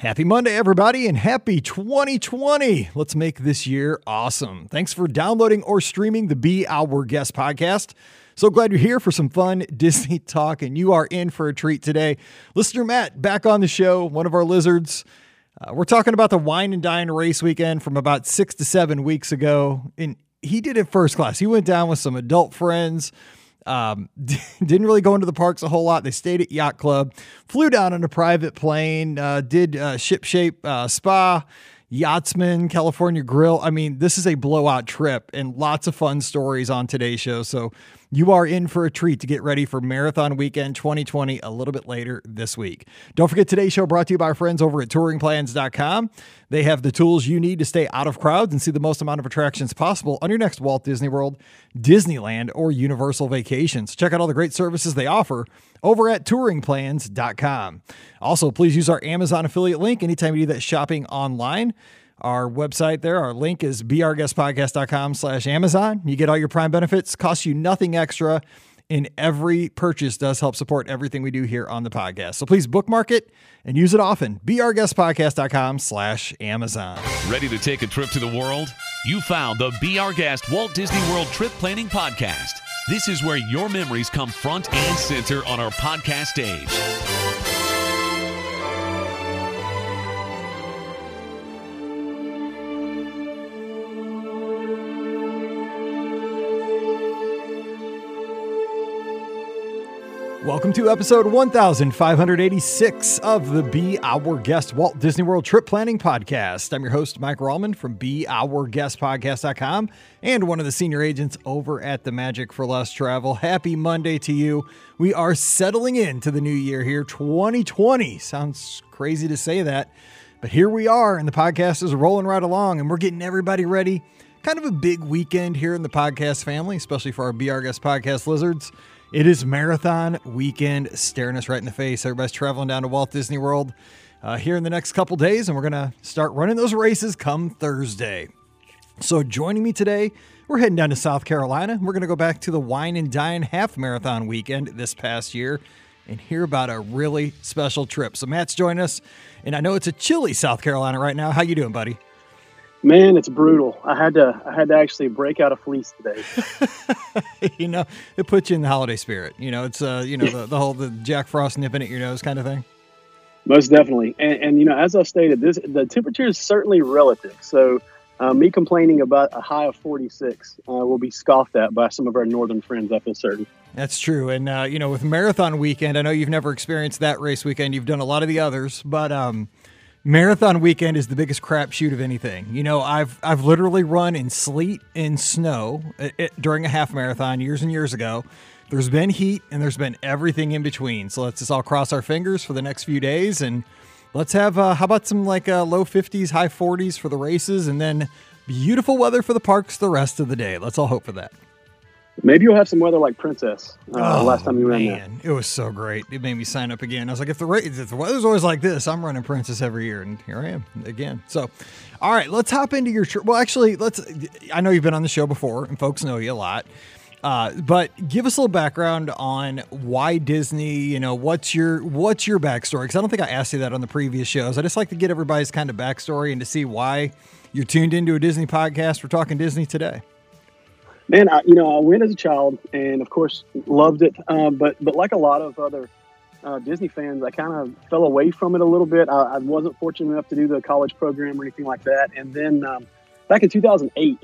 Happy Monday, everybody, and happy 2020. Let's make this year awesome. Thanks for downloading or streaming the Be Our Guest podcast. So glad you're here for some fun Disney talk, and you are in for a treat today. Listener Matt, back on the show, one of our lizards. We're talking about the Wine and Dine race weekend from about 6 to 7 weeks ago, and he did it first class. He went down with some adult friends. Didn't really go into the parks a whole lot. They stayed at Yacht Club, flew down on a private plane, did Ship Shape Spa, Yachtsman, California Grill. I mean, this is a blowout trip and lots of fun stories on today's show. So you are in for a treat to get ready for Marathon Weekend 2020 a little bit later this week. Don't forget, today's show brought to you by our friends over at touringplans.com. They have the tools you need to stay out of crowds and see the most amount of attractions possible on your next Walt Disney World, Disneyland, or Universal vacations. Check out all the great services they offer over at touringplans.com. Also, please use our Amazon affiliate link anytime you do that shopping online. Our website there, our link is beourguestpodcast.com/Amazon. You get all your Prime benefits, costs you nothing extra, and every purchase does help support everything we do here on the podcast. So please bookmark it and use it often. beourguestpodcast.com/Amazon. Ready to take a trip to the world? You found the Be Our Guest Walt Disney World Trip Planning Podcast. This is where your memories come front and center on our podcast stage. Welcome to episode 1586 of the Be Our Guest Walt Disney World Trip Planning Podcast. I'm your host, Mike Rallman from BeOurGuestPodcast.com and one of the senior agents over at the Magic for Less Travel. Happy Monday to you. We are settling into the new year here, 2020. Sounds crazy to say that, but here we are, and the podcast is rolling right along, and we're getting everybody ready. Kind of a big weekend here in the podcast family, especially for our Be Our Guest podcast lizards. It is Marathon Weekend staring us right in the face. Everybody's traveling down to Walt Disney World here in the next couple days, and we're going to start running those races come Thursday. So joining me today, we're heading down to South Carolina. We're going to go back to the Wine and Dine Half Marathon Weekend this past year and hear about a really special trip. So Matt's joining us, and I know it's a chilly South Carolina right now. How you doing, buddy? Man, it's brutal. I had to actually break out a fleece today. You know, it puts you in the holiday spirit. You know, it's the whole Jack Frost nipping at your nose kind of thing. Most definitely. And you know, as I stated, the temperature is certainly relative. So me complaining about a high of 46 will be scoffed at by some of our northern friends, I feel certain. That's true. And you know, with Marathon Weekend, I know you've never experienced that race weekend. You've done a lot of the others, but Marathon Weekend is the biggest crapshoot of anything. You know, I've literally run in sleet and snow during a half marathon years and years ago. There's been heat and there's been everything in between. So let's just all cross our fingers for the next few days, and let's have how about some low 50s, high 40s for the races, and then beautiful weather for the parks the rest of the day. Let's all hope for that. Maybe you'll have some weather like Princess last time you ran there. It was so great. It made me sign up again. I was like, if the weather's always like this, I'm running Princess every year, and here I am again. So, all right, let's hop into your trip. Well, actually, I know you've been on the show before, and folks know you a lot. But give us a little background on why Disney. You know, what's your backstory? Because I don't think I asked you that on the previous shows. I just like to get everybody's kind of backstory and to see why you're tuned into a Disney podcast. We're talking Disney today. Man, I went as a child and, of course, loved it. But like a lot of other Disney fans, I kind of fell away from it a little bit. I wasn't fortunate enough to do the college program or anything like that. And then back in 2008,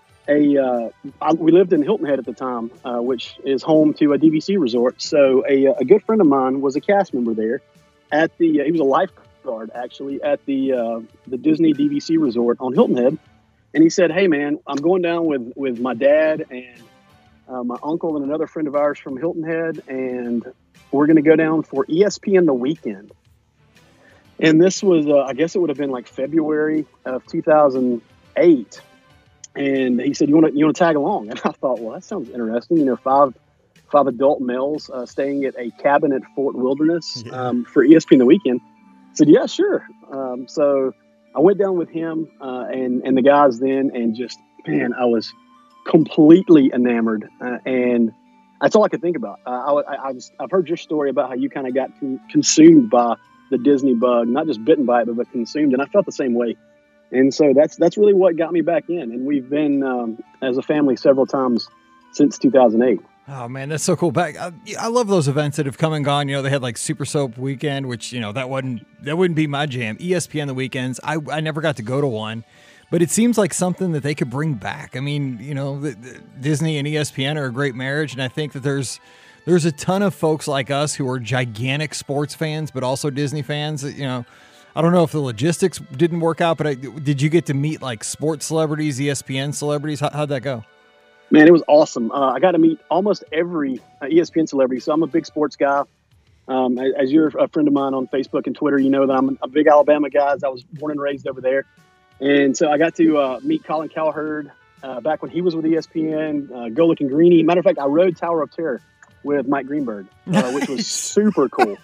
we lived in Hilton Head at the time, which is home to a DVC resort. So a good friend of mine was a cast member there. He was a lifeguard, actually, at the Disney DVC resort on Hilton Head. And he said, "Hey, man, I'm going down with my dad and my uncle and another friend of ours from Hilton Head, and we're going to go down for ESPN The Weekend." And this was, I guess it would have been like February of 2008. And he said, "You want to tag along?" And I thought, well, that sounds interesting. You know, five adult males staying at a cabin at Fort Wilderness for ESPN The Weekend. I said, "Yeah, sure." So I went down with him and the guys then, and just, man, I was completely enamored. And that's all I could think about. I've heard your story about how you kind of got consumed by the Disney bug, not just bitten by it, but consumed. And I felt the same way. And so that's really what got me back in. And we've been, as a family, several times since 2008. Oh man, that's so cool. I love those events that have come and gone. They had like Super Soap Weekend, which, that wouldn't be my jam. ESPN the weekends. I never got to go to one, but it seems like something that they could bring back. I mean, the Disney and ESPN are a great marriage. And I think that there's a ton of folks like us who are gigantic sports fans, but also Disney fans. I don't know if the logistics didn't work out, but did you get to meet like sports celebrities, ESPN celebrities? How'd that go? Man, it was awesome. I got to meet almost every ESPN celebrity. So I'm a big sports guy. As you're a friend of mine on Facebook and Twitter, you know that I'm a big Alabama guy. I was born and raised over there. And so I got to meet Colin Cowherd back when he was with ESPN, Go Looking Greeny. Matter of fact, I rode Tower of Terror with Mike Greenberg, which was super cool.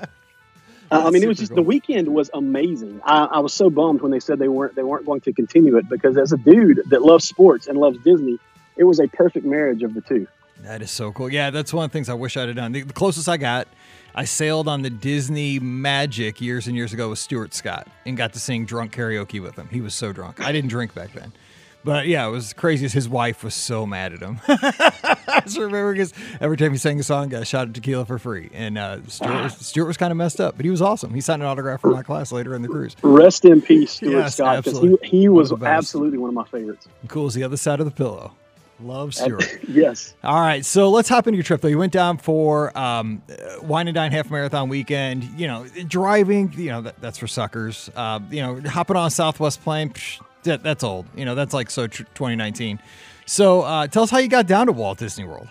It was just cool. The weekend was amazing. I was so bummed when they said they weren't going to continue it, because as a dude that loves sports and loves Disney, it was a perfect marriage of the two. That is so cool. Yeah, that's one of the things I wish I'd have done. The closest I got, I sailed on the Disney Magic years and years ago with Stuart Scott and got to sing drunk karaoke with him. He was so drunk. I didn't drink back then. But yeah, it was crazy as his wife was so mad at him. I just remember because every time he sang a song, got a shot of tequila for free. And Stuart was kind of messed up, but he was awesome. He signed an autograph for my class later in the cruise. Rest in peace, Stuart Scott, because absolutely. he was absolutely one of my favorites. Cool as the other side of the pillow. Love Stuart. Yes. All right, so let's hop into your trip, though. You went down for Wine and Dine Half Marathon weekend. Driving, that's for suckers. Hopping on a Southwest plane, that's old. That's like 2019. So tell us how you got down to Walt Disney World.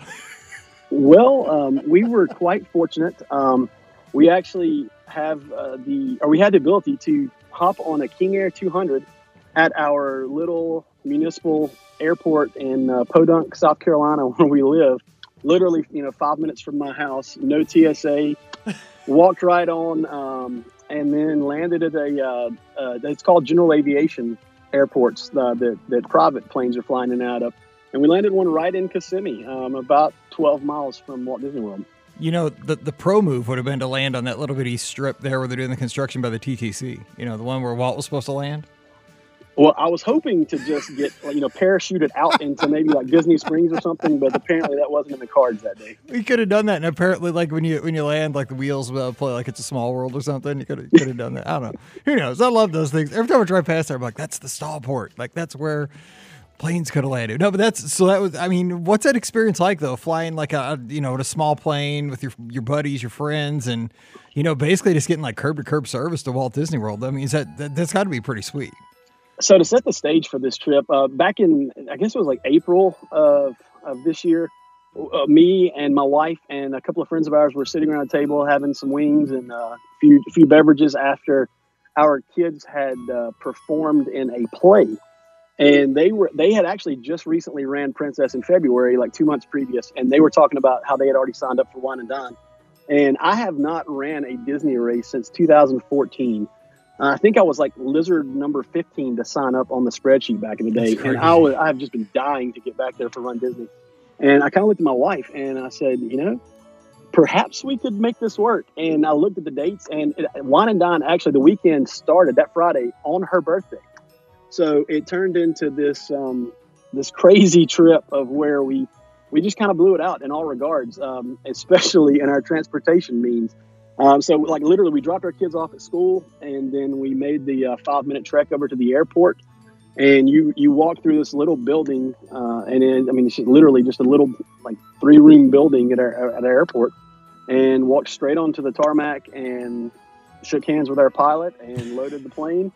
Well, we were quite fortunate. We actually had the ability to hop on a King Air 200 at our little municipal airport in Podunk, South Carolina, where we live. Literally, 5 minutes from my house, no TSA. Walked right on, and then landed at it's called General Aviation airports that private planes are flying in and out of. And we landed one right in Kissimmee, about 12 miles from Walt Disney World. The pro move would have been to land on that little bitty strip there where they're doing the construction by the TTC. The one where Walt was supposed to land. Well, I was hoping to just get, parachuted out into maybe like Disney Springs or something, but apparently that wasn't in the cards that day. We could have done that, and apparently, like when you land, like the wheels play like It's a Small World or something. You could have done that. I don't know. Who knows? I love those things. Every time I drive past there, I'm like, that's the stall port. Like that's where planes could have landed. No, but what's that experience like though? Flying like a small plane with your buddies, your friends, and basically just getting like curb to curb service to Walt Disney World. I mean, that's got to be pretty sweet. So to set the stage for this trip, back in, I guess it was like April of this year, me and my wife and a couple of friends of ours were sitting around a table having some wings and a few beverages after our kids had performed in a play. And they had actually just recently ran Princess in February, like 2 months previous. And they were talking about how they had already signed up for Wine and Dine. And I have not ran a Disney race since 2014. I think I was like lizard number 15 to sign up on the spreadsheet back in the day. And I've just been dying to get back there for Run Disney. And I kind of looked at my wife and I said, perhaps we could make this work. And I looked at the dates, and Wine and Dine, actually the weekend started that Friday on her birthday. So it turned into this crazy trip of where we just kind of blew it out in all regards, especially in our transportation means. So like literally we dropped our kids off at school, and then we made the 5-minute trek over to the airport, and you walk through this little building, it's literally just a little like 3-room building at our airport, and walked straight onto the tarmac and shook hands with our pilot and loaded the plane,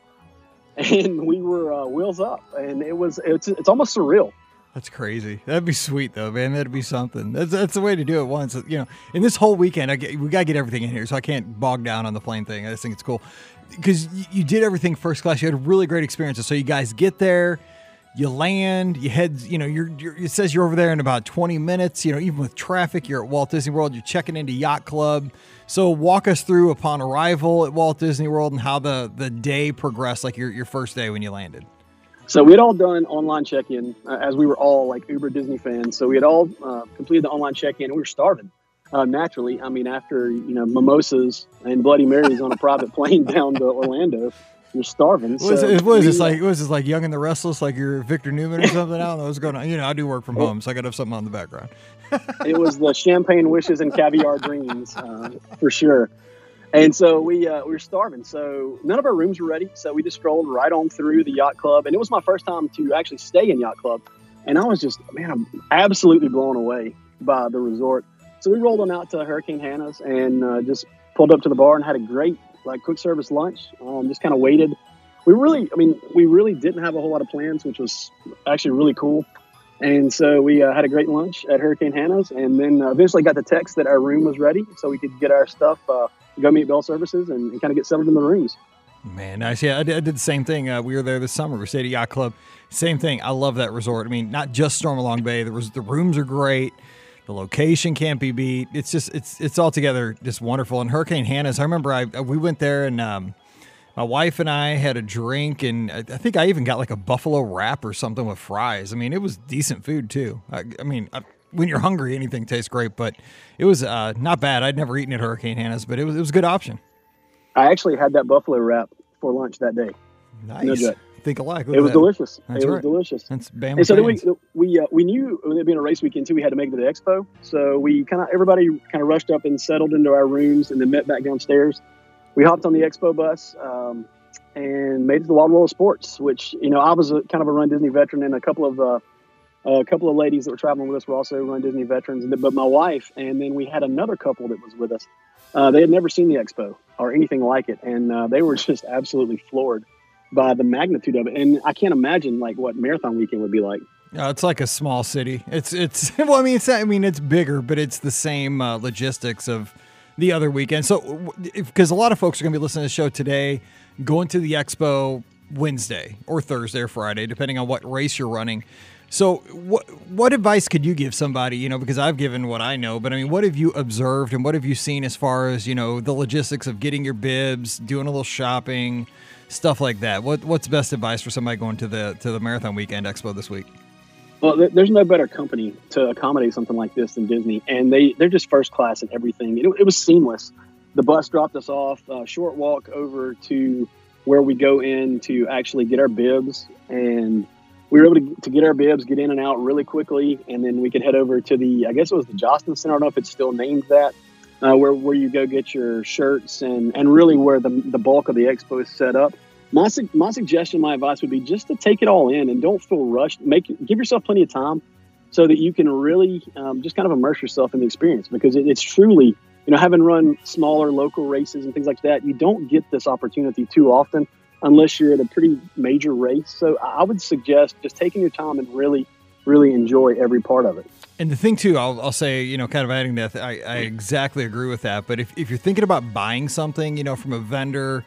and we were wheels up, and it's almost surreal. That's crazy. That'd be sweet, though, man. That'd be something. That's the way to do it once. In this whole weekend, we got to get everything in here, so I can't bog down on the plane thing. I just think it's cool. Because you did everything first class. You had really great experiences. So you guys get there, you land, you head, it says you're over there in about 20 minutes. Even with traffic, you're at Walt Disney World. You're checking into Yacht Club. So walk us through upon arrival at Walt Disney World and how the day progressed, like your first day when you landed. So we had all done online check-in as we were all like uber Disney fans. So we had all completed the online check-in, and we were starving. naturally. I mean, after, mimosas and Bloody Marys on a private plane down to Orlando, you're starving. Was this like Young and the Restless, like you're Victor Newman or something? I don't know what's going on. I do work from home, so I got to have something on the background. It was the champagne wishes and caviar dreams, for sure. And so we were starving. So none of our rooms were ready. So we just strolled right on through the yacht club. And it was my first time to actually stay in yacht club. And I was just, I'm absolutely blown away by the resort. So we rolled on out to Hurricane Hannah's and just pulled up to the bar and had a great quick service lunch. Just kind of waited. We really didn't have a whole lot of plans, which was actually really cool. And so we had a great lunch at Hurricane Hannah's, and then eventually got the text that our room was ready, so we could get our stuff, go meet Bell Services, and kind of get settled in the rooms. Man, nice. Yeah, I did the same thing. We were there this summer. We stayed at Yacht Club. Same thing. I love that resort. I mean, not just Stormalong Bay. The rooms are great. The location can't be beat. It's just it's altogether just wonderful. And Hurricane Hannah's, I remember we went there and my wife and I had a drink, and I think I even got like a buffalo wrap or something with fries. I mean, it was decent food too. When you're hungry, anything tastes great, but it was not bad. I'd never eaten at Hurricane Hannah's, but it was a good option. I actually had that buffalo wrap for lunch that day. Nice. No joke. Think alike. It was delicious. That's it right. was delicious. That's Bama and so fans. then we knew it being a race weekend too, we had to make it to the expo. So everybody rushed up and settled into our rooms and then met back downstairs. We hopped on the expo bus and made it to the Wild World of Sports, which, I was kind of a Run Disney veteran, and a couple of ladies that were traveling with us were also Run Disney veterans, but my wife, and then we had another couple that was with us. They had never seen the expo or anything like it, and they were just absolutely floored by the magnitude of it. And I can't imagine what Marathon Weekend would be like. It's like a small city. It's it's bigger, but it's the same logistics of the other weekend. So, because a lot of folks are going to be listening to the show today, going to the expo Wednesday or Thursday or Friday, depending on what race you're running. So what advice could you give somebody, because I've given what I know, but what have you observed and what have you seen as far as, the logistics of getting your bibs, doing a little shopping, stuff like that? What's best advice for somebody going to the Marathon Weekend Expo this week? Well, there's no better company to accommodate something like this than Disney, and they're just first class in everything. It was seamless. The bus dropped us off, short walk over to where we go in to actually get our bibs, and we were able to get our bibs, get in and out really quickly, and then we could head over to I guess it was the Jostens Center. I don't know if it's still named that, where you go get your shirts and really where the bulk of the expo is set up. My suggestion, my advice would be just to take it all in and don't feel rushed. Give yourself plenty of time so that you can really just kind of immerse yourself in the experience, because it's truly, having run smaller local races and things like that, you don't get this opportunity too often unless you're at a pretty major race. So I would suggest just taking your time and really, really enjoy every part of it. And the thing too, I'll say, kind of adding that, I exactly agree with that. But if you're thinking about buying something, from a vendor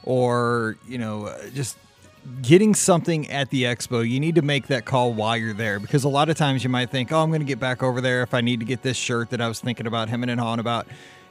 or, just getting something at the expo, you need to make that call while you're there, because a lot of times you might think, I'm going to get back over there if I need to get this shirt that I was thinking about hemming and hawing about.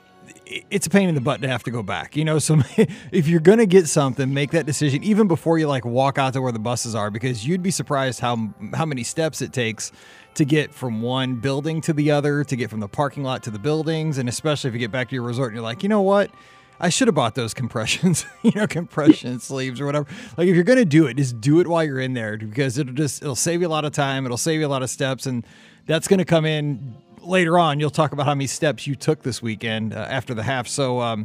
It's a pain in the butt to have to go back, so if you're going to get something, make that decision even before you walk out to where the buses are, because you'd be surprised how many steps it takes to get from one building to the other, to get from the parking lot to the buildings. And especially if you get back to your resort and you're like, you know what? I should have bought those compressions, compression sleeves or whatever. If you're going to do it, just do it while you're in there, because it'll save you a lot of time. It'll save you a lot of steps. And that's going to come in later on. You'll talk about how many steps you took this weekend after the half. So,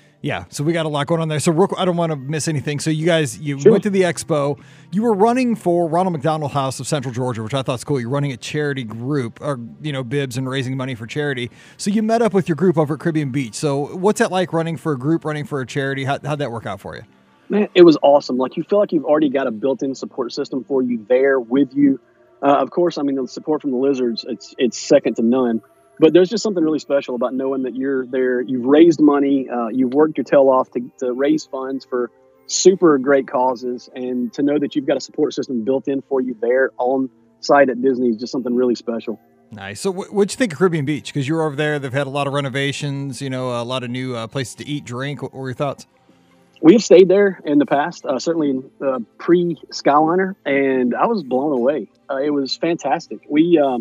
so we got a lot going on there. So I don't want to miss anything. So you guys, Sure. went to the expo. You were running for Ronald McDonald House of Central Georgia, which I thought was cool. You're running a charity group, or, bibs and raising money for charity. So you met up with your group over at Caribbean Beach. So what's that like, running for a group, running for a charity? How'd that work out for you? Man, it was awesome. You feel like you've already got a built-in support system for you there with you. Of course, the support from the Lizards, it's second to none. But there's just something really special about knowing that you're there. You've raised money. You've worked your tail off to raise funds for super great causes. And to know that you've got a support system built in for you there on site at Disney is just something really special. Nice. So what'd you think of Caribbean Beach? Because you were over there. They've had a lot of renovations, a lot of new places to eat, drink. What were your thoughts? We have stayed there in the past, certainly pre-Skyliner, and I was blown away. It was fantastic. We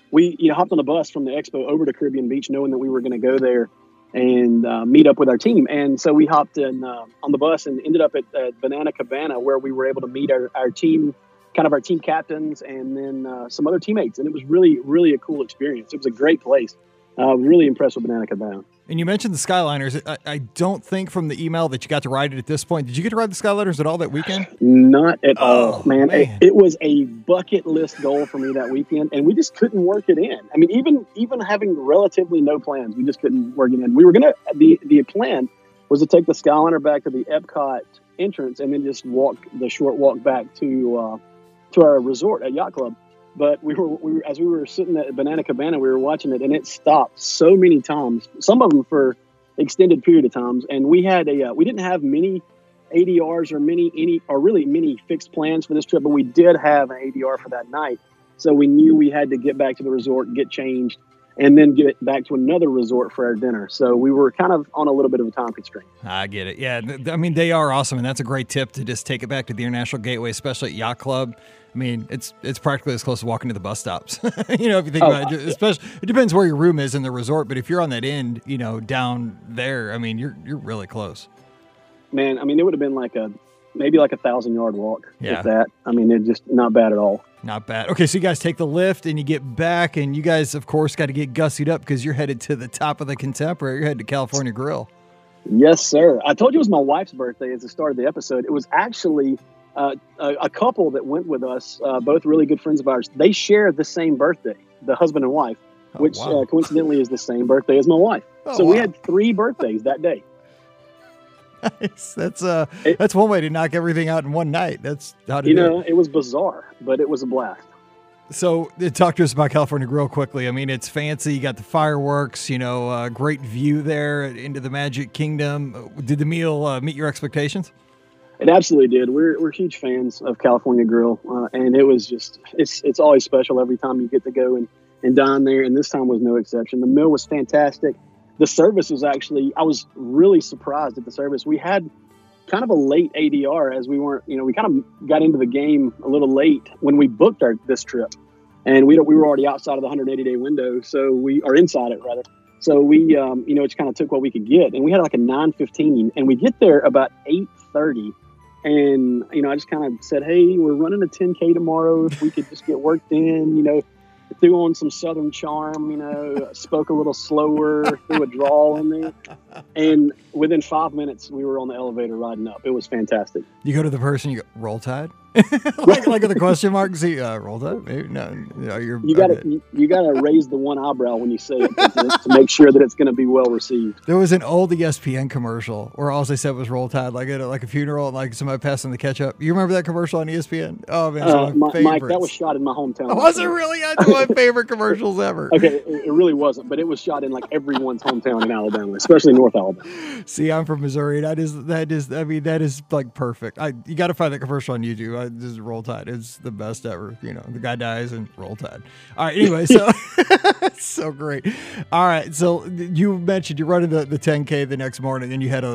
we hopped on the bus from the expo over to Caribbean Beach, knowing that we were going to go there and meet up with our team. And so we hopped in on the bus and ended up at Banana Cabana, where we were able to meet our team, kind of our team captains, and then some other teammates. And it was really, really a cool experience. It was a great place. Really impressed with Banana Cabana. And you mentioned the Skyliners. I don't think from the email that you got to ride it at this point. Did you get to ride the Skyliners at all that weekend? Not at all, man. It was a bucket list goal for me that weekend, and we just couldn't work it in. I mean, even having relatively no plans, we just couldn't work it in. We were going to – the plan was to take the Skyliner back to the Epcot entrance and then just walk the short walk back to our resort at Yacht Club. But we were as we were sitting at Banana Cabana, we were watching it, and it stopped so many times. Some of them for extended period of times. And we had we didn't have many ADRs or really many fixed plans for this trip, but we did have an ADR for that night. So we knew we had to get back to the resort, get changed, and then get back to another resort for our dinner. So we were kind of on a little bit of a time constraint. I get it. Yeah, I mean, they are awesome, and that's a great tip to just take it back to the International Gateway, especially at Yacht Club. I mean, it's practically as close as walking to the bus stops. If you think about it, especially it depends where your room is in the resort, but if you're on that end, down there, I mean, you're really close. Man, I mean, it would have been maybe like 1,000-yard walk. Yeah. If that. I mean, it's just not bad at all. Not bad. Okay, so you guys take the lift and you get back, and you guys, of course, got to get gussied up because you're headed to the top of the Contemporary. You're headed to California Grill. Yes, sir. I told you it was my wife's birthday at the start of the episode. It was actually a couple that went with us, both really good friends of ours. They share the same birthday, the husband and wife, which coincidentally is the same birthday as my wife. We had 3 birthdays that day. Nice. That's one way to knock everything out in one night. That's how to do it. It was bizarre, but it was a blast. So talk to us about California Grill quickly. I mean, it's fancy. You got the fireworks, great view there into the Magic Kingdom. Did the meal meet your expectations? It absolutely did. We're huge fans of California Grill, and it was just it's always special every time you get to go and dine there, and this time was no exception. The meal was fantastic. The service was actually, I was really surprised at the service. We had kind of a late ADR as we weren't, we kind of got into the game a little late when we booked this trip, and we were already outside of the 180-day window, so we are inside it rather. So we, just kind of took what we could get, and we had like a 9:15, and we get there about 8:30. And, I just kind of said, hey, we're running a 10K tomorrow. If we could just get worked in, threw on some Southern charm, spoke a little slower, threw a drawl in there. And within 5 minutes, we were on the elevator riding up. It was fantastic. You go to the person, you go, Roll Tide? like the question mark, see, Roll Tide? Maybe? No, you gotta raise the one eyebrow when you say it to make sure that it's going to be well received. There was an old ESPN commercial where all they said was Roll Tide, like at a funeral, and like somebody passing the ketchup. You remember that commercial on ESPN? Oh man, Mike, that was shot in my hometown. Was it really? That's one of my favorite commercials ever. Okay, it really wasn't, but it was shot in like everyone's hometown in Alabama, especially North Alabama. See, I'm from Missouri. That is like perfect. You got to find that commercial on YouTube. Just Roll Tide. It's the best ever. The guy dies and Roll Tide. All right. Anyway, so it's so great. All right. So you mentioned you're running the 10K the next morning, and you had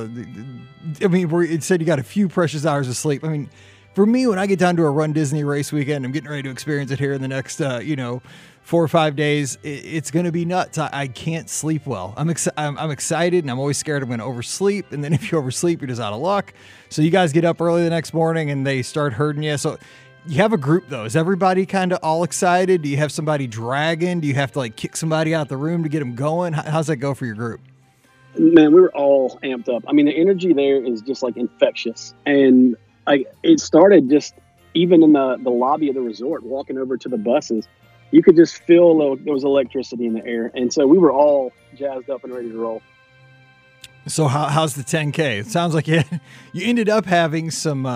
it said you got a few precious hours of sleep. I mean, for me, when I get down to a Run Disney race weekend, I'm getting ready to experience it here in the next, 4 or 5 days. It's going to be nuts. I can't sleep well. I'm excited, and I'm always scared I'm going to oversleep. And then if you oversleep, you're just out of luck. So you guys get up early the next morning, and they start herding you. So you have a group, though. Is everybody kind of all excited? Do you have somebody dragging? Do you have to kick somebody out the room to get them going? How's that go for your group? Man, we were all amped up. I mean, the energy there is just infectious. And it started just even in the lobby of the resort, walking over to the buses. You could just feel there was electricity in the air. And so we were all jazzed up and ready to roll. So how's the 10K? It sounds like you ended up having some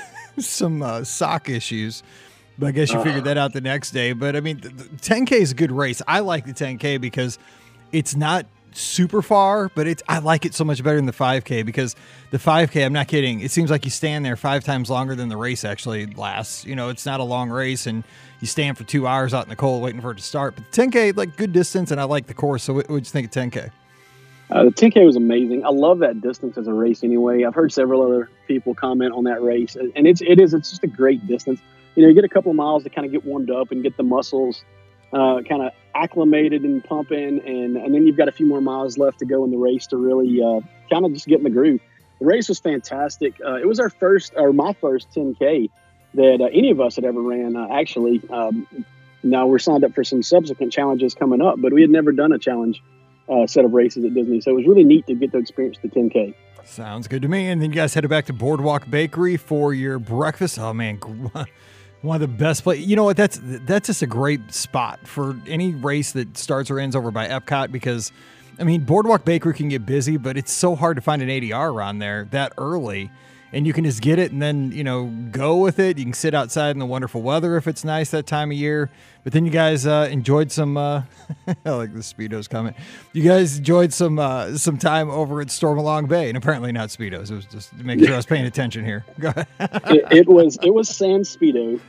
sock issues, but I guess you figured that out the next day. But I mean, the 10K is a good race. I like the 10K because it's not super far, but I like it so much better than the 5K, because the 5K, I'm not kidding, it seems like you stand there 5 times longer than the race actually lasts. It's not a long race, and you stand for 2 hours out in the cold waiting for it to start. But the 10K, good distance, and I like the course. So what would you think of 10K? The 10K was amazing. I love that distance as a race anyway. I've heard several other people comment on that race, and it's just a great distance. You get a couple of miles to kind of get warmed up and get the muscles kind of acclimated and pumping, and then you've got a few more miles left to go in the race to really kind of just get in the groove. The race was fantastic. It was my first 10K that any of us had ever ran. Actually, now we're signed up for some subsequent challenges coming up, but we had never done a challenge set of races at Disney, so it was really neat to get to experience the 10K. Sounds good to me. And then you guys headed back to Boardwalk Bakery for your breakfast. Oh man, one of the best places. You know what? That's just a great spot for any race that starts or ends over by Epcot, because I mean, Boardwalk Bakery can get busy, but it's so hard to find an ADR around there that early. And you can just get it and then, go with it. You can sit outside in the wonderful weather if it's nice that time of year. But then you guys enjoyed some, I like the Speedos comment. You guys enjoyed some time over at Stormalong Bay, and apparently not Speedos. It was just to make sure I was paying attention here. Go ahead. It was San Speedo.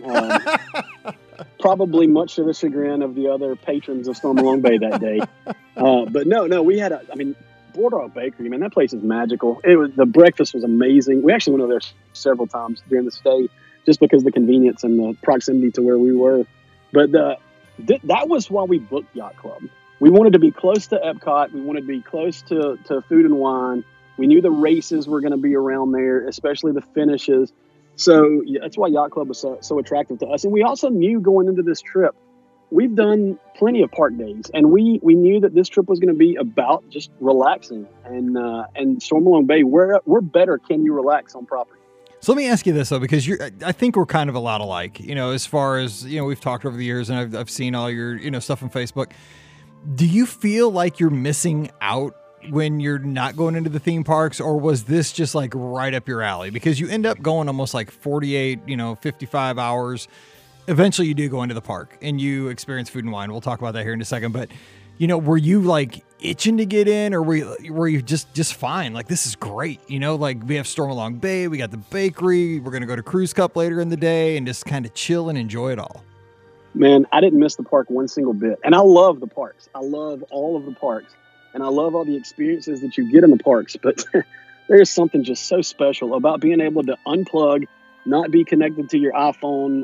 Probably much to the chagrin of the other patrons of Stormalong Bay that day. But no, we had Boardwalk Bakery, man, that place is magical. The breakfast was amazing. We actually went over there several times during the stay just because of the convenience and the proximity to where we were. But that was why we booked Yacht Club. We wanted to be close to Epcot. We wanted to be close to Food and Wine. We knew the races were going to be around there, especially the finishes. So that's why Yacht Club was so attractive to us. And we also knew going into this trip, we've done plenty of park days, and we knew that this trip was going to be about just relaxing. And Stormalong Bay, where better can you relax on property? So let me ask you this though, because I think we're kind of a lot alike, as far as, we've talked over the years, and I've seen all your, stuff on Facebook. Do you feel like you're missing out when you're not going into the theme parks, or was this just like right up your alley? Because you end up going almost like 48, 55 hours. Eventually you do go into the park and you experience Food and Wine. We'll talk about that here in a second. But, were you like itching to get in, or were you just fine? Like, this is great. Like we have Stormalong Bay, we got the bakery, we're going to go to Cruise Cup later in the day and just kind of chill and enjoy it all. Man, I didn't miss the park one single bit. And I love the parks. I love all of the parks. And I love all the experiences that you get in the parks. But there's something just so special about being able to unplug, not be connected to your iPhone,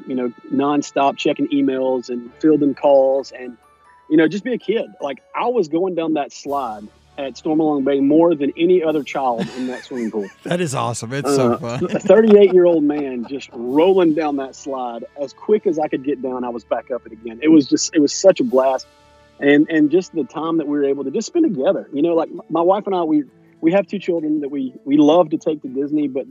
nonstop checking emails and fielding calls, and, just be a kid. Like, I was going down that slide at Stormalong Bay more than any other child in that swimming pool. That is awesome. It's so fun. A 38-year-old man just rolling down that slide. As quick as I could get down, I was back up it again. It was such a blast. And just the time that we were able to just spend together. Like my wife and I, we have two children that we love to take to Disney, but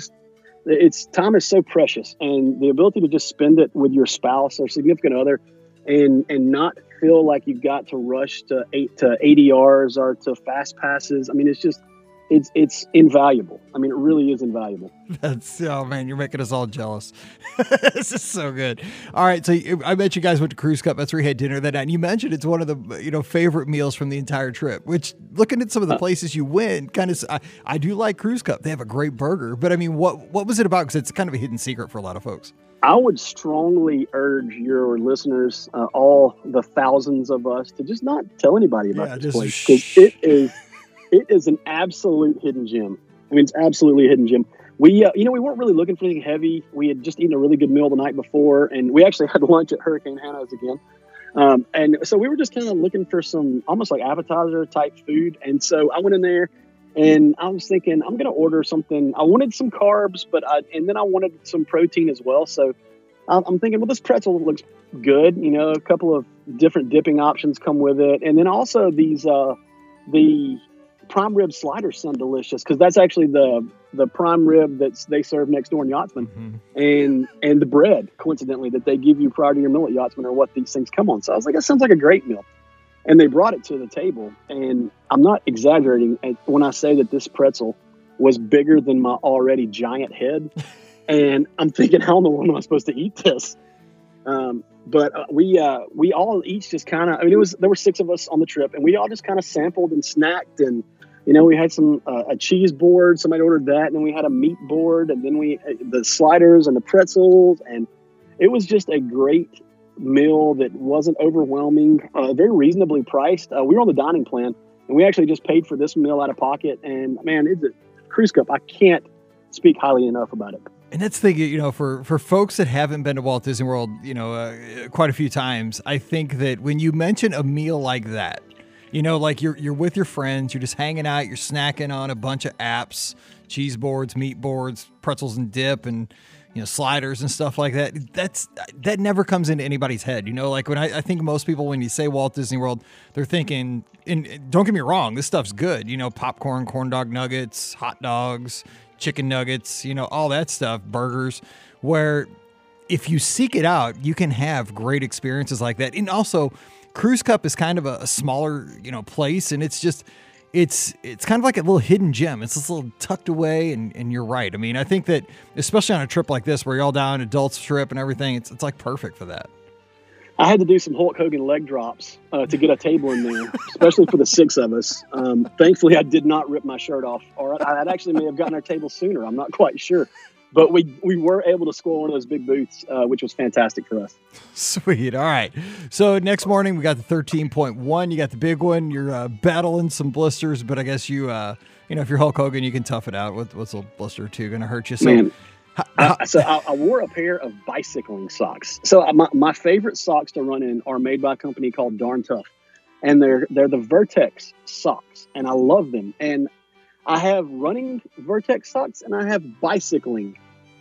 time is so precious, and the ability to just spend it with your spouse or significant other and not feel like you've got to rush to ADRs or to fast passes. I mean, it's invaluable. I mean, it really is invaluable. Oh man, you're making us all jealous. This is so good. All right. So I bet you guys went to Cruise Cup. That's where you had dinner that night. And you mentioned it's one of the, favorite meals from the entire trip, which, looking at some of the places you went, I do like Cruise Cup. They have a great burger, but I mean, what was it about? Cause it's kind of a hidden secret for a lot of folks. I would strongly urge your listeners, all the thousands of us, to just not tell anybody about this place, because it is an absolute hidden gem. I mean, it's absolutely a hidden gem. We weren't really looking for anything heavy. We had just eaten a really good meal the night before, and we actually had lunch at Hurricane Hannah's again. And so we were just kind of looking for some almost like appetizer type food. And so I went in there and I was thinking, I'm going to order something. I wanted some carbs, and then I wanted some protein as well. So I'm thinking, well, this pretzel looks good. A couple of different dipping options come with it. And then also the prime rib sliders sound delicious, because that's actually the prime rib that they serve next door in Yachtsman. Mm-hmm. And the bread, coincidentally, that they give you prior to your meal at Yachtsman are what these things come on. So I was like, that sounds like a great meal. And they brought it to the table, and I'm not exaggerating when I say that this pretzel was bigger than my already giant head. And I'm thinking, how in the world am I supposed to eat this? But we all each just kind of, there were 6 of us on the trip, and we all just kind of sampled and snacked. And, we had a cheese board, somebody ordered that. And then we had a meat board, and then the sliders and the pretzels. And it was just a great meal that wasn't overwhelming, very reasonably priced. We were on the dining plan, and we actually just paid for this meal out of pocket. And man, it's a Cruise Cup. I can't speak highly enough about it. And that's the thing, for folks that haven't been to Walt Disney World, quite a few times, I think that when you mention a meal like that, like you're with your friends, you're just hanging out, you're snacking on a bunch of apps, cheese boards, meat boards, pretzels and dip, and sliders and stuff like that. That never comes into anybody's head. Like when I think most people, when you say Walt Disney World, they're thinking, and don't get me wrong, this stuff's good. Popcorn, corn dog nuggets, hot dogs, chicken nuggets, all that stuff, burgers, where if you seek it out, you can have great experiences like that. And also, Cruise Cup is kind of a smaller, place, and it's kind of like a little hidden gem. It's just a little tucked away, and you're right. I mean, I think that, especially on a trip like this, where you're all down, adults trip and everything, it's like perfect for that. I had to do some Hulk Hogan leg drops to get a table in there, especially for the 6 of us. Thankfully, I did not rip my shirt off, or I actually may have gotten our table sooner. I'm not quite sure. But we were able to score one of those big booths, which was fantastic for us. Sweet. All right. So next morning, we got the 13.1. You got the big one. You're battling some blisters, but I guess if you're Hulk Hogan, you can tough it out. What's a blister or two going to hurt you? So, man, I wore a pair of bicycling socks. So my favorite socks to run in are made by a company called Darn Tough, and they're the Vertex socks, and I love them. And I have running Vertex socks, and I have bicycling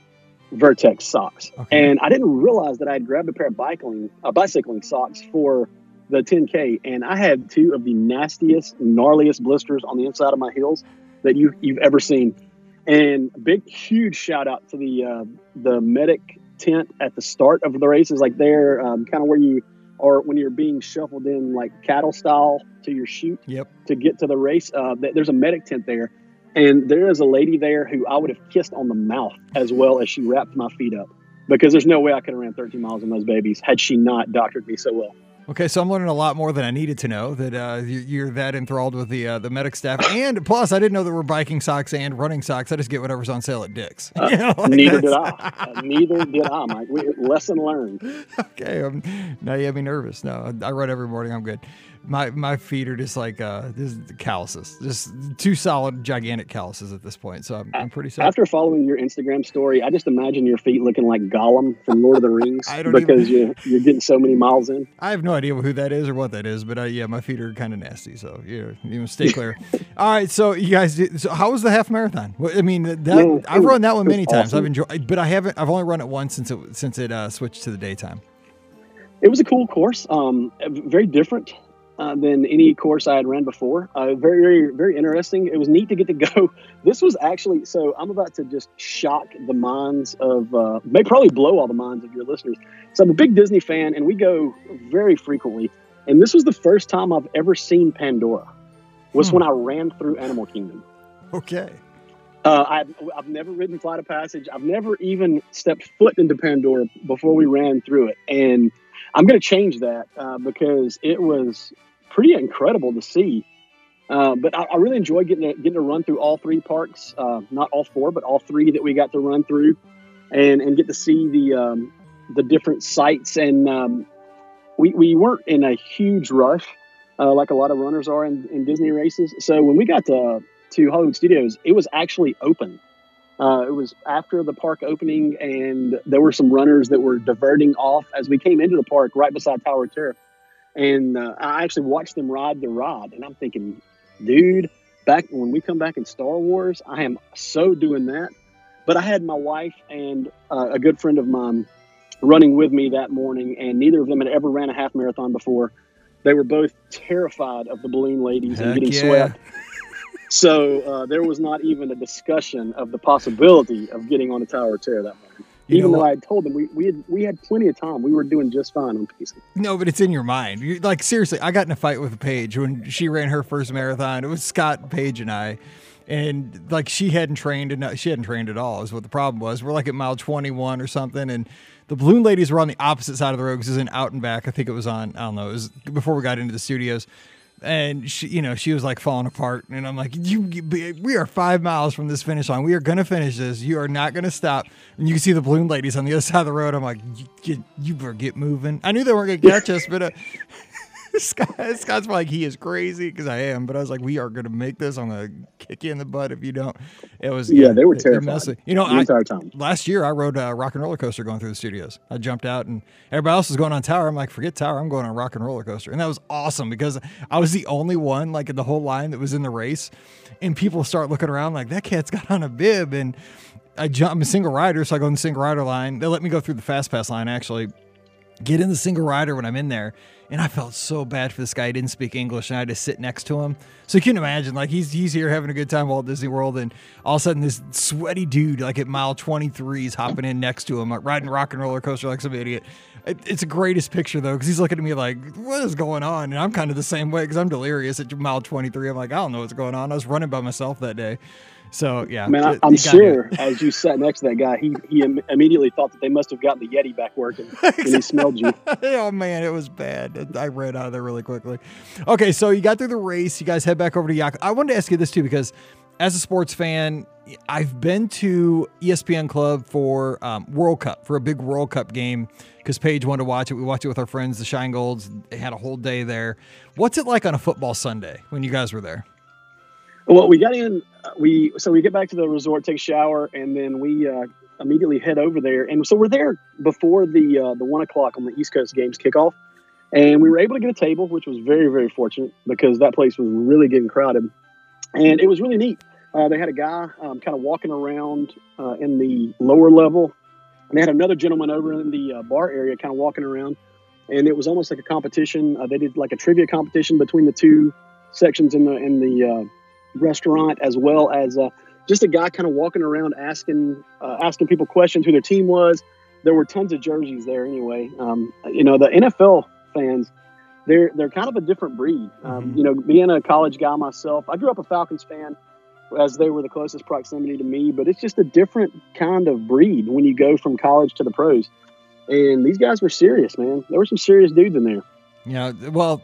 Vertex socks. Okay. And I didn't realize that I had grabbed a pair of bicycling socks for the 10K, and I had 2 of the nastiest, gnarliest blisters on the inside of my heels that you've ever seen. And big, huge shout out to the medic tent at the start of the races, like there, kind of where you are when you're being shuffled in like cattle style to your chute. Yep. To get to the race. There's a medic tent there, and there is a lady there who I would have kissed on the mouth as well as she wrapped my feet up, because there's no way I could have ran 13 miles in those babies had she not doctored me so well. Okay, so I'm learning a lot more than I needed to know, that you're that enthralled with the medic staff. And plus, I didn't know there were biking socks and running socks. I just get whatever's on sale at Dick's. Neither did I. Neither did I, Mike. Lesson learned. Okay, now you have me nervous. No, I run every morning. I'm good. My feet are just like just calluses, just 2 solid, gigantic calluses at this point. So I'm pretty sad. After following your Instagram story, I just imagine your feet looking like Gollum from Lord of the Rings because you're getting so many miles in. I have no idea who that is or what that is, but my feet are kind of nasty. So stay clear. All right, so you guys, so how was the half marathon? I mean, I've run that one many times. Awesome. I've enjoyed, but I've only run it once since it switched to the daytime. It was a cool course, very different than any course I had ran before. Very, very, very interesting. It was neat to get to go. This was actually, so I'm about to just shock the minds of, may probably blow all the minds of your listeners. So I'm a big Disney fan, and we go very frequently. And this was the first time I've ever seen Pandora, was when I ran through Animal Kingdom. Okay. I've never ridden Flight of Passage. I've never even stepped foot into Pandora before we ran through it. And I'm going to change that because it was pretty incredible to see. But I really enjoyed getting to run through all 3 parks, not all 4, but all 3 that we got to run through, and get to see the different sites. And we weren't in a huge rush like a lot of runners are in Disney races. So when we got to Hollywood Studios, it was actually open. It was after the park opening, and there were some runners that were diverting off as we came into the park right beside Tower of Terror. And I actually watched them ride the ride, and I'm thinking, dude, back when we come back in Star Wars, I am so doing that. But I had my wife and a good friend of mine running with me that morning, and neither of them had ever ran a half marathon before. They were both terrified of the balloon ladies and getting swept. So there was not even a discussion of the possibility of getting on the Tower of Terror that morning. Even though I had told them we had plenty of time. We were doing just fine on pacing. No, but it's in your mind. Like, seriously, I got in a fight with Paige when she ran her first marathon. It was Scott, Paige, and I. And, like, she hadn't trained at all is what the problem was. We're, like, at mile 21 or something, and the balloon ladies were on the opposite side of the road because it was in Out and Back. I think it was on, I don't know, it was before we got into the studios. And she was like falling apart, and I'm like, we are 5 miles from this finish line. We are going to finish this. You are not going to stop. And you can see the balloon ladies on the other side of the road. I'm like, you better get moving. I knew they weren't going to catch us, but Scott's like, he is crazy, because I am. But I was like, we are going to make this. I'm going to kick you in the butt if you don't. It was they were terrified. You know, the entire time. Last year I rode a rock and roller coaster going through the studios. I jumped out and everybody else was going on tower. I'm like, forget tower. I'm going on rock and roller coaster, and that was awesome because I was the only one like in the whole line that was in the race, and people start looking around like that cat's got on a bib, and I'm a single rider, so I go in the single rider line. They let me go through the fast pass line actually. Get in the single rider when I'm in there, and I felt so bad for this guy. He didn't speak English, and I had to sit next to him. So you can imagine, like, he's here having a good time at Walt Disney World, and all of a sudden this sweaty dude, like at mile 23, is hopping in next to him, like, riding rock and roller coaster like some idiot. It's the greatest picture, though, because he's looking at me like, what is going on? And I'm kind of the same way because I'm delirious at mile 23. I'm like, I don't know what's going on. I was running by myself that day. So, yeah. Man, I'm sure as you sat next to that guy, he immediately thought that they must have gotten the Yeti back working when he smelled you. Oh, man, it was bad. I ran out of there really quickly. Okay, so you got through the race. You guys head back over to Yak. I wanted to ask you this, too, because as a sports fan, I've been to ESPN Club for World Cup, for a big World Cup game, because Paige wanted to watch it. We watched it with our friends, the Shine Golds. They had a whole day there. What's it like on a football Sunday when you guys were there? Well, we got in. We get back to the resort, take a shower, and then we immediately head over there. And so we're there before the 1 o'clock on the East Coast games kickoff, and we were able to get a table, which was very, very fortunate because that place was really getting crowded, and it was really neat. They had a guy kind of walking around in the lower level, and they had another gentleman over in the bar area kind of walking around, and it was almost like a competition. They did like a trivia competition between the two sections in the restaurant, as well as just a guy kind of walking around asking people questions who their team was. There were tons of jerseys there anyway. You know, the NFL fans, they're kind of a different breed. You know, being a college guy myself, I grew up a Falcons fan as they were the closest proximity to me, but it's just a different kind of breed when you go from college to the pros. And these guys were serious, man. There were some serious dudes in there. Yeah, well,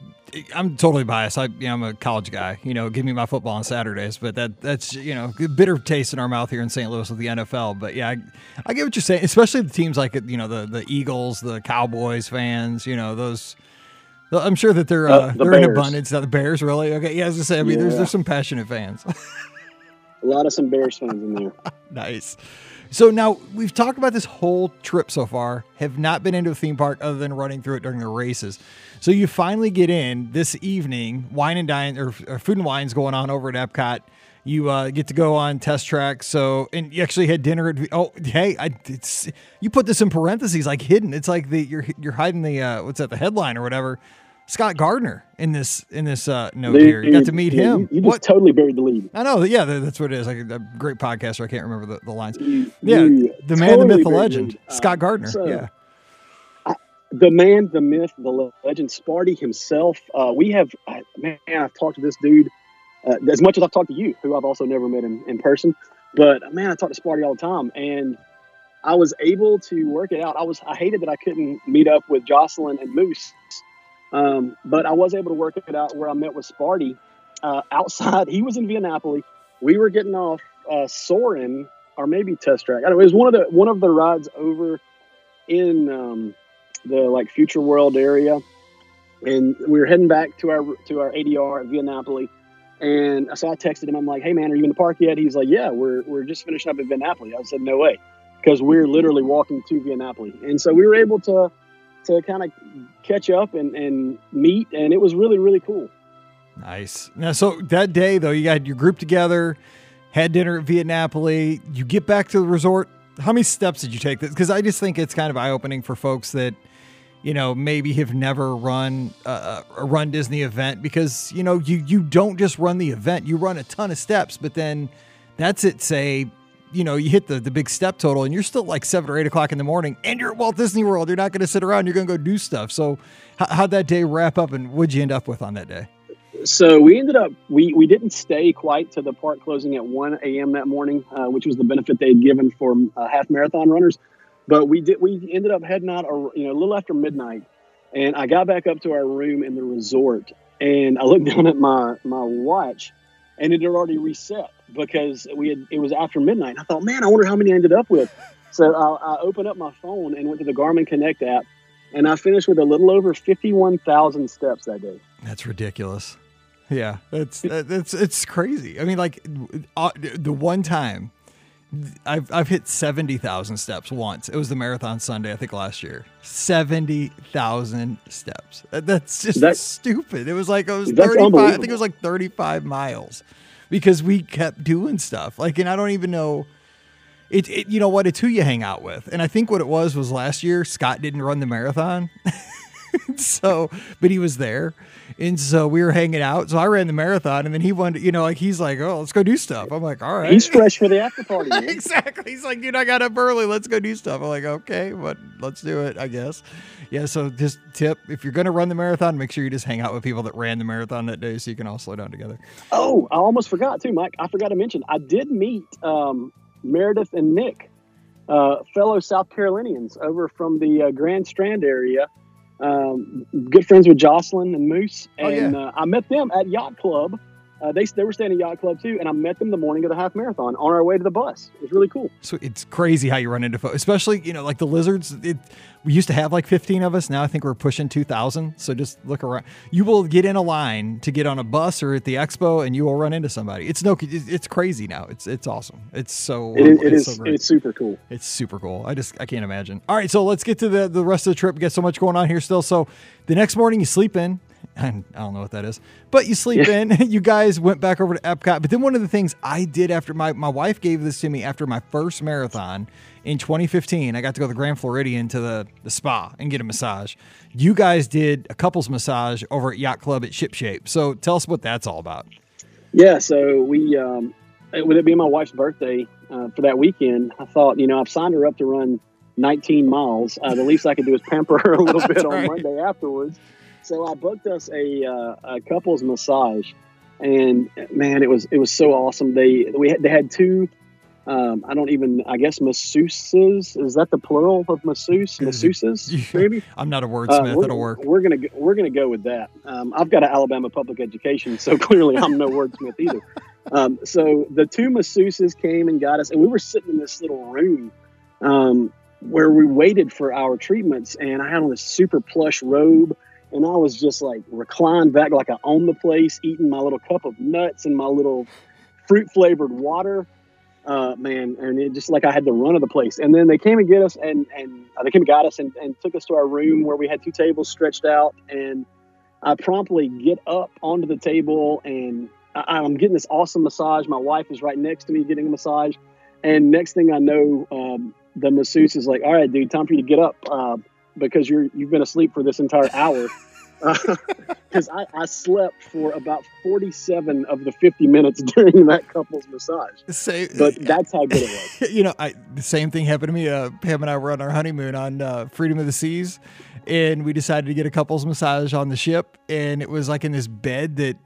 I'm totally biased. I'm a college guy. You know, give me my football on Saturdays, but that's you know, bitter taste in our mouth here in St. Louis with the NFL. But yeah, I get what you're saying. Especially the teams like the Eagles, the Cowboys fans. You know, those. I'm sure that they're in abundance. The Bears, really? Okay, yeah. I was gonna say. I mean, there's some passionate fans. A lot of some Bears fans in there. Nice. So now we've talked about this whole trip so far, have not been into a theme park other than running through it during the races. So you finally get in this evening, wine and dine or food and wine's going on over at Epcot. You get to go on test track. So, and you actually had dinner at, you put this in parentheses, like hidden. It's like you're hiding the headline or whatever. Scott Gardner in this note here. You got to meet him. You just totally buried the lead. I know. Yeah, that's what it is. Like a great podcaster. I can't remember the lines. The man, the myth, the legend, Scott Gardner. The man, the myth, the legend, Sparty himself. I've talked to this dude as much as I've talked to you, who I've also never met in person. But man, I talk to Sparty all the time, and I was able to work it out. I hated that I couldn't meet up with Jocelyn and Moose. But I was able to work it out where I met with Sparty outside. He was in Viennapoli. We were getting off Soarin', or maybe Test Track. I don't know, it was one of the rides over in the like Future World area, and we were heading back to our ADR at Viennapoli. And so I texted him. I'm like, "Hey man, are you in the park yet?" He's like, "Yeah, we're just finishing up at Viennapoli." I said, "No way," because we're literally walking to Viennapoli. And so we were able to kind of catch up and meet, and it was really, really cool. Nice. Now, so that day, though, you got your group together, had dinner at Viennapoli, you get back to the resort. How many steps did you take? Because I just think it's kind of eye-opening for folks that, you know, maybe have never run a Run Disney event, because, you know, you don't just run the event. You run a ton of steps, but then that's it, say, you know, you hit the big step total and you're still like 7 or 8 o'clock in the morning and you're at Walt Disney World. You're not going to sit around. You're going to go do stuff. So how'd that day wrap up, and what'd you end up with on that day? So we ended up, we didn't stay quite to the park closing at 1 a.m. that morning, which was the benefit they had given for half marathon runners. But we ended up heading out, a little after midnight, and I got back up to our room in the resort, and I looked down at my watch, and it had already reset because it was after midnight. I thought, man, I wonder how many I ended up with. So I opened up my phone and went to the Garmin Connect app, and I finished with a little over 51,000 steps that day. That's ridiculous. Yeah, it's crazy. I mean, like the one time I've hit 70,000 steps once. It was the Marathon Sunday, I think last year. 70,000 steps. That's just stupid. It was like, I think it was like 35 miles because we kept doing stuff. Like, and I don't even know. You know what? It's who you hang out with. And I think what it was last year, Scott didn't run the marathon. But he was there. And so we were hanging out. So I ran the marathon and then he wanted, he's like, oh, let's go do stuff. I'm like, all right. He's fresh for the after party. Man. Exactly. He's like, dude, I got up early. Let's go do stuff. I'm like, okay, but let's do it, I guess. Yeah. So just tip, if you're going to run the marathon, make sure you just hang out with people that ran the marathon that day so you can all slow down together. Oh, I almost forgot too, Mike. I forgot to mention, I did meet Meredith and Nick, fellow South Carolinians over from the Grand Strand area. Good friends with Jocelyn and Moose, and I met them at Yacht Club. They were staying at Yacht Club too, and I met them the morning of the half marathon on our way to the bus. It was really cool. So it's crazy how you run into folks, especially like the Lizards. We used to have like 15 of us. Now I think we're pushing 2,000. So just look around. You will get in a line to get on a bus or at the expo, and you will run into somebody. It's crazy now. It's awesome. It's so it's super cool. It's super cool. I can't imagine. All right, so let's get to the rest of the trip. We got so much going on here still. So the next morning you sleep in. And I don't know what that is, but you sleep in. You guys went back over to Epcot. But then one of the things I did after my wife gave this to me after my first marathon in 2015, I got to go to the Grand Floridian to the spa and get a massage. You guys did a couples massage over at Yacht Club at Ship Shape. So tell us what that's all about. Yeah, so we, with it being my wife's birthday for that weekend, I thought, I've signed her up to run 19 miles. The least I could do is pamper her a little bit on Monday afterwards. So I booked us a couples massage, and man, it was so awesome. They had two, I guess masseuses. Is that the plural of masseuse? Masseuses, maybe. I'm not a wordsmith. That'll work. We're gonna go with that. I've got an Alabama public education, so clearly I'm no wordsmith either. So the two masseuses came and got us, and we were sitting in this little room where we waited for our treatments, and I had on this super plush robe. And I was just like reclined back like I owned the place, eating my little cup of nuts and my little fruit flavored water, man. And it just like I had the run of the place. And then they came and get us and they came and got us and took us to our room where we had two tables stretched out. And I promptly get up onto the table and I'm getting this awesome massage. My wife is right next to me getting a massage. And next thing I know, the masseuse is like, all right, dude, time for you to get up. Because you've been asleep for this entire hour. Because I slept for about 47 of the 50 minutes during that couple's massage. But that's how good it was. The same thing happened to me. Pam and I were on our honeymoon on Freedom of the Seas, and we decided to get a couple's massage on the ship, and it was like in this bed that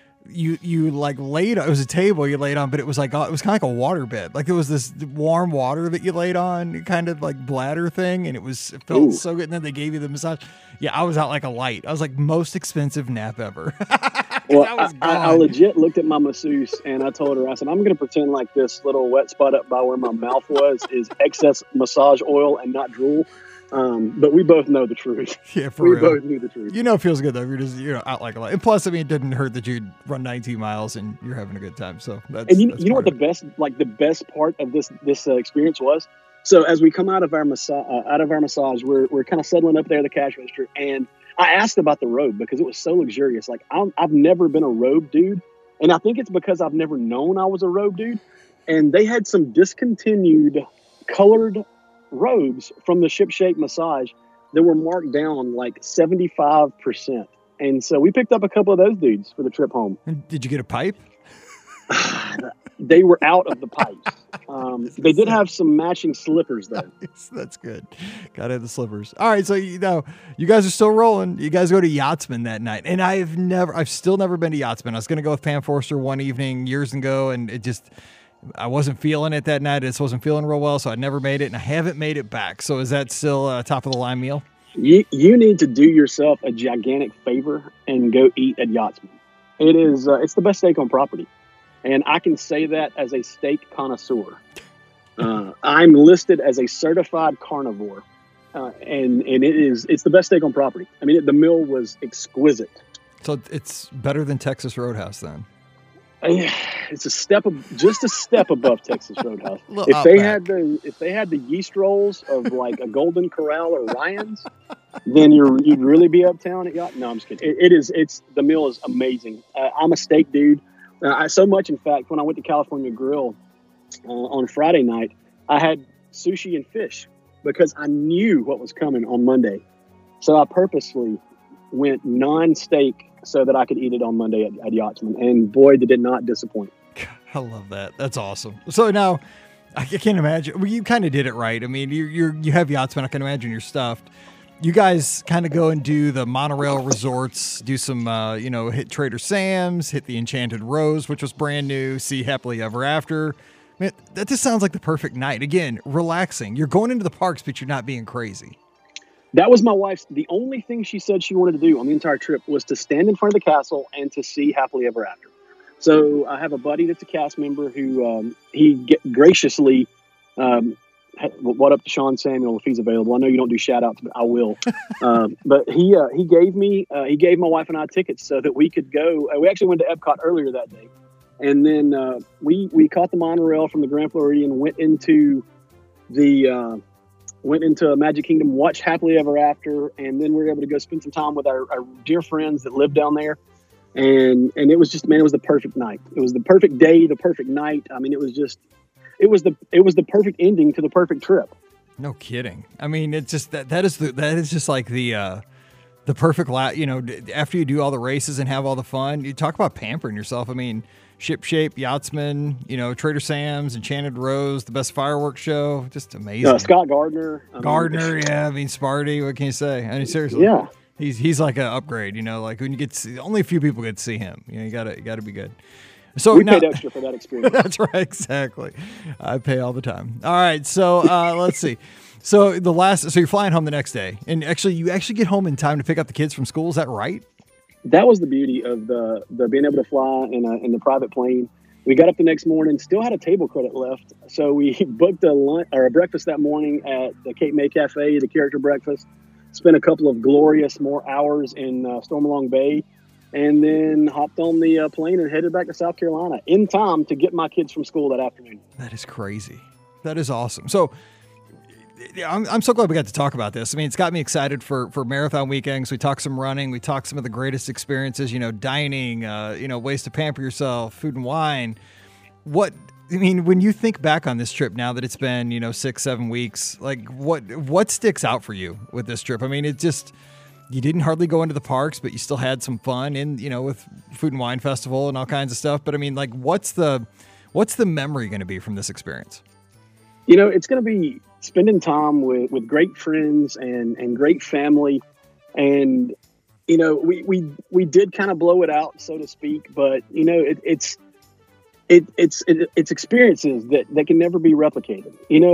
you like laid on. It was a table you laid on, but it was like it was kind of like a water bed. Like there was this warm water that you laid on, kind of like bladder thing, and it felt so good. And then they gave you the massage. Yeah, I was out like a light. I was like most expensive nap ever. Well, I legit looked at my masseuse and I told her, I said, I'm going to pretend like this little wet spot up by where my mouth was is excess massage oil and not drool. But we both know the truth. Yeah, for real. We both knew the truth. It feels good though. You're just out like a light. And plus, I mean, it didn't hurt that you'd run 19 miles and you're having a good time. So that's you know what the best part of this experience was. So as we come out of our massage, we're kind of settling up there at the cash register, and I asked about the robe because it was so luxurious. Like I've never been a robe dude, and I think it's because I've never known I was a robe dude. And they had some discontinued colored robes from the Ship Shape massage that were marked down like 75%. And so we picked up a couple of those dudes for the trip home. Did you get a pipe? They were out of the pipes. They did have some matching slippers though. That's good. Gotta have the slippers. All right. So, you guys are still rolling. You guys go to Yachtsman that night. And I've still never been to Yachtsman. I was going to go with Pam Forster one evening years ago, and I wasn't feeling it that night. I just wasn't feeling real well. So I never made it, and I haven't made it back. So is that still a top of the line meal? You need to do yourself a gigantic favor and go eat at Yachtsman. It is, it's the best steak on property. And I can say that as a steak connoisseur. I'm listed as a certified carnivore. and it's the best steak on property. I mean, the meal was exquisite. So it's better than Texas Roadhouse then. It's just a step above Texas Roadhouse. If they had the yeast rolls of like a Golden Corral or Ryan's, then you'd really be uptown at Yacht. No, I'm just kidding. The meal is amazing. I'm a steak dude. So much, in fact, when I went to California Grill on Friday night, I had sushi and fish because I knew what was coming on Monday. So I purposely went non-steak so that I could eat it on Monday at Yachtsman. And boy, did it not disappoint. I love that. That's awesome. So now I can't imagine. Well, you kind of did it right. I mean, you have Yachtsman. I can imagine you're stuffed. You guys kind of go and do the monorail resorts, do some, hit Trader Sam's, hit the Enchanted Rose, which was brand new, see Happily Ever After. Man, that just sounds like the perfect night. Again, relaxing. You're going into the parks, but you're not being crazy. That was my wife's. The only thing she said she wanted to do on the entire trip was to stand in front of the castle and to see Happily Ever After. So I have a buddy that's a cast member who graciously what up to Sean Samuel if he's available. I know you don't do shout outs, but I will. But he gave my wife and I tickets so that we could go. We actually went to Epcot earlier that day, and then we caught the monorail from the Grand Floridian, went into Magic Kingdom, watched Happily Ever After, and then we were able to go spend some time with our dear friends that live down there. And it was just, man, it was the perfect night. It was the perfect day, the perfect night. I mean, it was the perfect ending to the perfect trip. No kidding. I mean, it's just that is just like the perfect after you do all the races and have all the fun, you talk about pampering yourself. I mean, Ship Shape, Yachtsman, Trader Sam's, Enchanted Rose, the best fireworks show. Just amazing. Scott Gardner. Sparty. What can you say? I mean, seriously. Yeah. He's like an upgrade, like when you get to see, only a few people get to see him. You gotta be good. So we paid extra for that experience. That's right, exactly. I pay all the time. All right, so let's see. So you're flying home the next day, and you actually get home in time to pick up the kids from school. Is that right? That was the beauty of the being able to fly in the private plane. We got up the next morning, still had a table credit left, so we booked a breakfast that morning at the Cape May Cafe, the character breakfast. Spent a couple of glorious more hours in Stormalong Bay, and then hopped on the plane and headed back to South Carolina in time to get my kids from school that afternoon. That is crazy. That is awesome. So I'm so glad we got to talk about this. I mean, it's got me excited for marathon weekends. We talked some running. We talked some of the greatest experiences, dining, ways to pamper yourself, food and wine. When you think back on this trip now that it's been, 6-7 weeks, like what sticks out for you with this trip? I mean, it just, you didn't hardly go into the parks, but you still had some fun with Food and Wine Festival and all kinds of stuff. But I mean, like, what's the memory going to be from this experience? It's going to be spending time with great friends and great family. And, we did kind of blow it out, so to speak, but it's experiences that can never be replicated.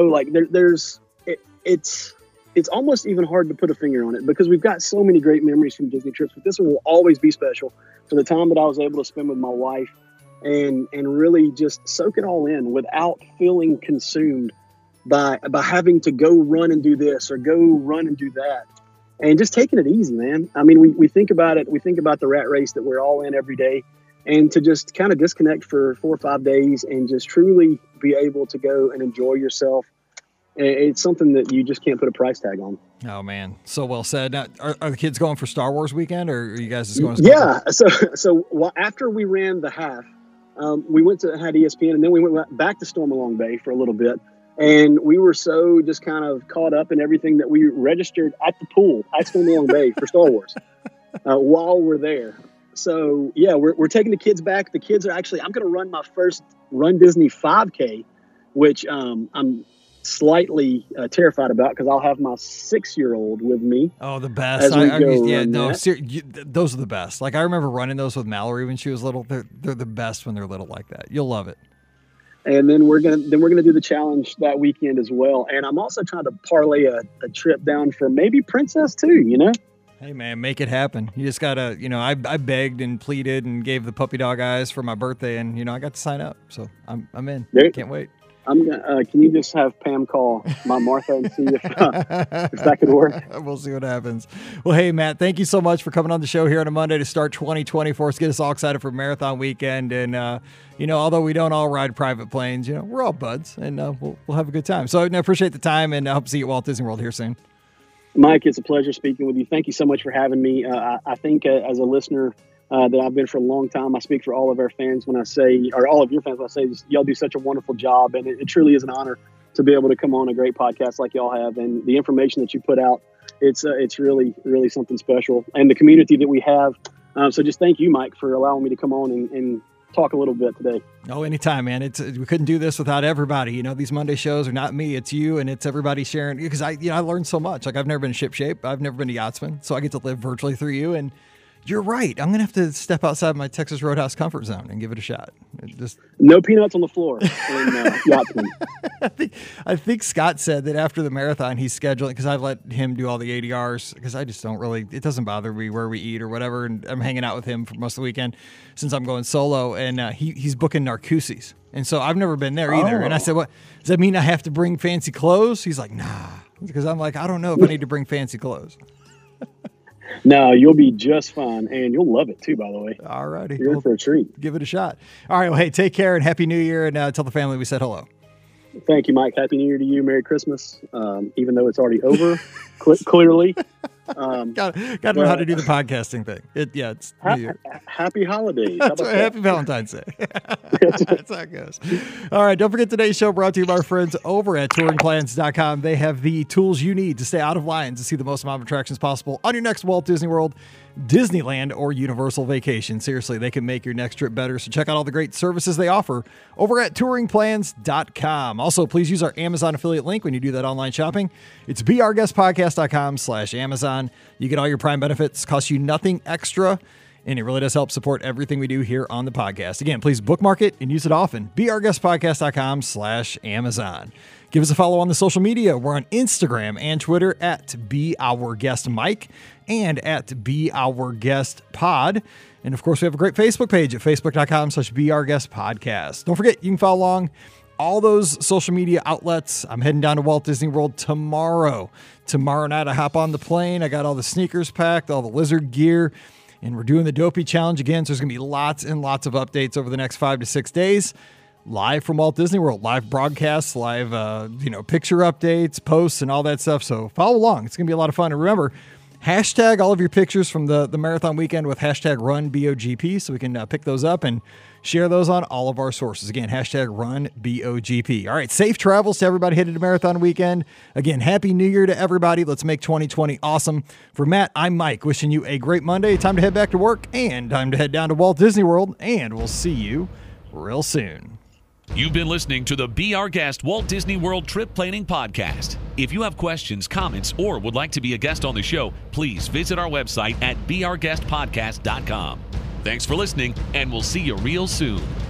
It's almost even hard to put a finger on it because we've got so many great memories from Disney trips, but this one will always be special for the time that I was able to spend with my wife and really just soak it all in without feeling consumed by having to go run and do this or go run and do that, and just taking it easy, man. I mean, we think about it. We think about the rat race that we're all in every day. And to just kind of disconnect for 4 or 5 days and just truly be able to go and enjoy yourself. It's something that you just can't put a price tag on. Oh, man. So well said. Now, are the kids going for Star Wars weekend, or are you guys just going? Yeah. So after we ran the half, we had ESPN, and then we went back to Stormalong Bay for a little bit. And we were so just kind of caught up in everything that we registered at the pool at Stormalong Bay for Star Wars while we're there. So, yeah, we're taking the kids back. The kids are actually, I'm going to run my first Run Disney 5K, which I'm slightly terrified about because I'll have my 6-year-old with me. Oh, the best. Those are the best. Like, I remember running those with Mallory when she was little. They're the best when they're little like that. You'll love it. And then we're gonna do the challenge that weekend as well. And I'm also trying to parlay a trip down for maybe Princess too, Hey, man, make it happen. You just got to, I begged and pleaded and gave the puppy dog eyes for my birthday, and, I got to sign up. So I'm in. Can't wait. Can you just have Pam call my Martha and see if that could work? We'll see what happens. Well, hey, Matt, thank you so much for coming on the show here on a Monday to start 2020 for us. Get us all excited for Marathon Weekend. And, although we don't all ride private planes, we're all buds, and we'll have a good time. So I appreciate the time, and I hope to see you at Walt Disney World here soon. Mike, it's a pleasure speaking with you. Thank you so much for having me. I think as a listener that I've been for a long time, I speak for all of our fans when I say, or all of your fans when I say, y'all do such a wonderful job. And it truly is an honor to be able to come on a great podcast like y'all have. And the information that you put out, it's really, really something special. And the community that we have. So just thank you, Mike, for allowing me to come on and talk a little bit today. Oh, anytime, man. We couldn't do this without everybody. These Monday shows are not me, it's you, and it's everybody sharing. Because I learned so much. Like, I've never been ship shape. I've never been a yachtsman. So I get to live virtually through you. And you're right. I'm going to have to step outside my Texas Roadhouse comfort zone and give it a shot. No peanuts on the floor in yachtsman. I think Scott said that after the marathon, he's scheduling, because I let him do all the ADRs, because I just don't really, it doesn't bother me where we eat or whatever. And I'm hanging out with him for most of the weekend since I'm going solo. And he's booking Narcoossee's. And so I've never been there either. And I said, what, does that mean I have to bring fancy clothes? He's like, nah. Because I'm like, I don't know if I need to bring fancy clothes. No, you'll be just fine, and you'll love it too, by the way. All righty. You're in for a treat. Give it a shot. All right, well, hey, take care, and Happy New Year, and tell the family we said hello. Thank you, Mike. Happy New Year to you. Merry Christmas, even though it's already over, clearly. Got to know how to do the podcasting thing. It's New Year. Happy holidays. That's right. Happy Valentine's Day. That's how it goes. All right, don't forget today's show brought to you by our friends over at touringplans.com. They have the tools you need to stay out of lines to see the most amount of attractions possible on your next Walt Disney World, Disneyland, or Universal vacation. Seriously, they can make your next trip better. So check out all the great services they offer over at touringplans.com. Also, please use our Amazon affiliate link when you do that online shopping. It's beourguestpodcast.com/Amazon. You get all your Prime benefits, cost you nothing extra, and it really does help support everything we do here on the podcast. Again, please bookmark it and use it often. beourguestpodcast.com/Amazon. Give us a follow on the social media. We're on Instagram and Twitter at BeOurGuestMike and at BeOurGuestPod. And of course, we have a great Facebook page at facebook.com/BeOurGuestPodcast. Don't forget, you can follow along all those social media outlets. I'm heading down to Walt Disney World tomorrow. Tomorrow night, I hop on the plane. I got all the sneakers packed, all the lizard gear, and we're doing the Dopey Challenge again. So there's going to be lots and lots of updates over the next 5 to 6 days. Live from Walt Disney World, live broadcasts, live, picture updates, posts, and all that stuff. So follow along. It's going to be a lot of fun. And remember, hashtag all of your pictures from the marathon weekend with hashtag RunBOGP, so we can pick those up and share those on all of our sources. Again, hashtag RunBOGP. All right, safe travels to everybody headed to Marathon Weekend. Again, Happy New Year to everybody. Let's make 2020 awesome. For Matt, I'm Mike, wishing you a great Monday. Time to head back to work and time to head down to Walt Disney World, and we'll see you real soon. You've been listening to the Be Our Guest Walt Disney World Trip Planning Podcast. If you have questions, comments, or would like to be a guest on the show, please visit our website at beourguestpodcast.com. Thanks for listening, and we'll see you real soon.